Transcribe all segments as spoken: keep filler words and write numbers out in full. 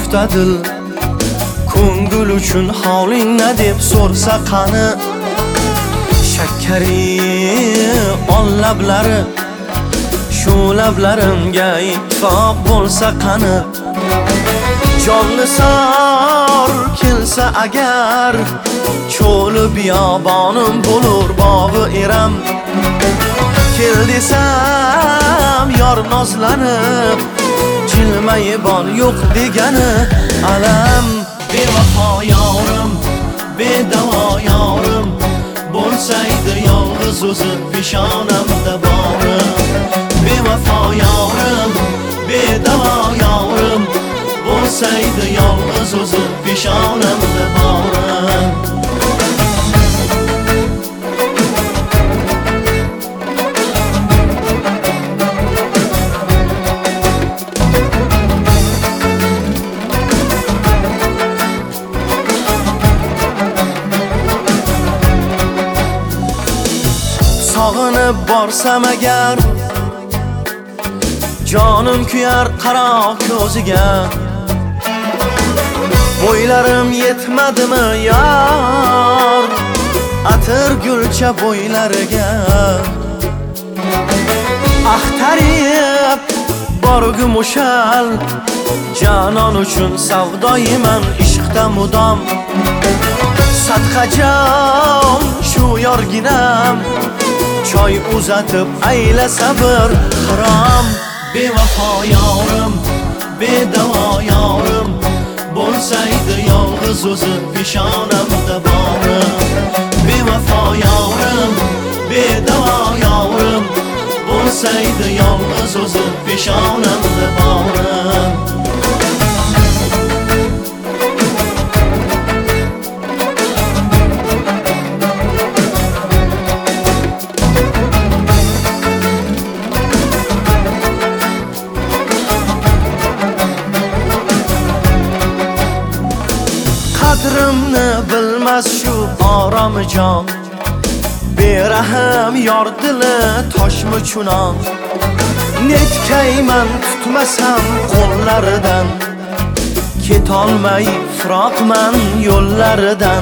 nokta dil ko'ngil uchun holing na deb so'rsa qani shakkari ol lablari shu lablarimga ittifoq bo'lsa qani jonni sor kelsa agar cho'li biyobonim bo'lur bog'i eram kel desam yor nozlanib jilmayib bor yo'q degani alam bevafo yorim bedavo yorim bo'lsaydi yolg'iz o'zi peshonamda borim bevafo yorim bedavo yorim bo'lsaydi yolg'iz o'zi peshonamda borim sog'inib borsam agar jonim kuyar qaro ko'ziga bo'ylarim yetmadimi yor atir gulcha bo'ylariga axtarib borgum o'shal janon uchun savdoyiman ishqda mudom sadqajon shu yorginam choy uzatib ayla sabr harom bevafo yorim bedavo yorim bo'lsaydi yolg'iz o'zi peshonamda borim bevafo yorim bedavo yorim bo'lsaydi yolg'iz o'zi peshonamda borim qadrimni bilmas shu oromijon berahm yor dili toshmi chunon netkayman tutmasam qo'llaridan ketolmay firoqman yo'llaridan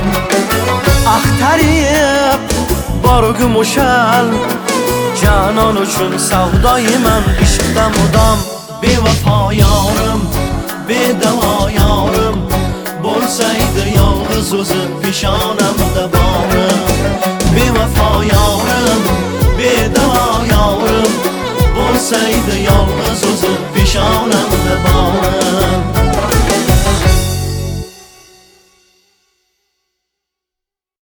axtarib borgum o'shal janon uchun savdoyiman ishqda mudom bevafo yorim bedavo yorim bo'lsaydi yolg'iz o'zi peshonamda borim bevafo yorim bedavo yorim bo'lsaydi yolg'iz o'zi peshonamda borim